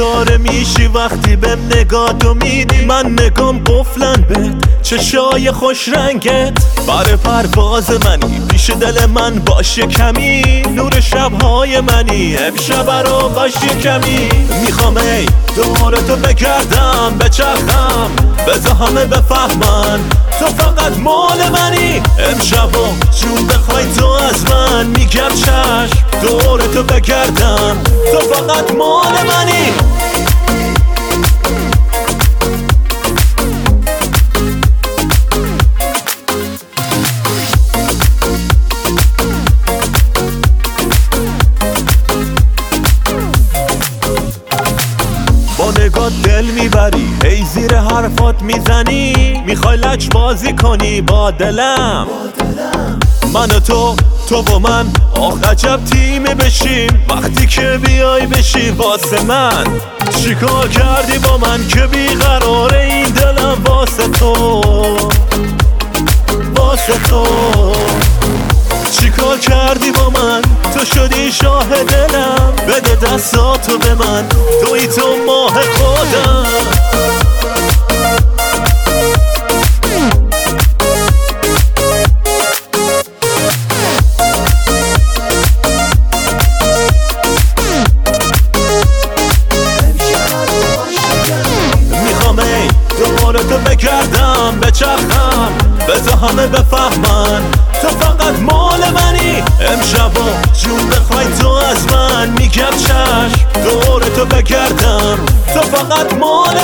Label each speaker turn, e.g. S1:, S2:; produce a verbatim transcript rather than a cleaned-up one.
S1: ستاره میشی وقتی بهم نگاه تو میدی. من نگام قفلن بهت چشای خوش رنگت، بر پرواز منی پیش دل من باشه کمی. نور شبهای منی امشب رو باشه کمی. میخوام ای دور تو بگردم بچرخم بذار همه بفهمن تو فقط مال منی. امشبا جون بخوای تو از من میگم چشم، دور تو بگردم تو فقط مال منی. با نگاه دل میبری هی زیر حرفات میزنی، میخوای لج بازی کنی با دلم. من و تو تو و من آخ عجب تیمی بشیم وقتی که بیای بشی واسه من. چیکار کردی با من که بیقراره این دلم واسه تو واسه تو. چیکار کردی با من تو شدی شاه دلم. بده دستاتو به من توی تو ماه خودم. میخوام ای دور تو بگردم بچرخم بذار همه بفهمن تو فقط مال منی. امشبا جون بخوای تو از من میگم چشم، دور تو بگردم تو فقط مال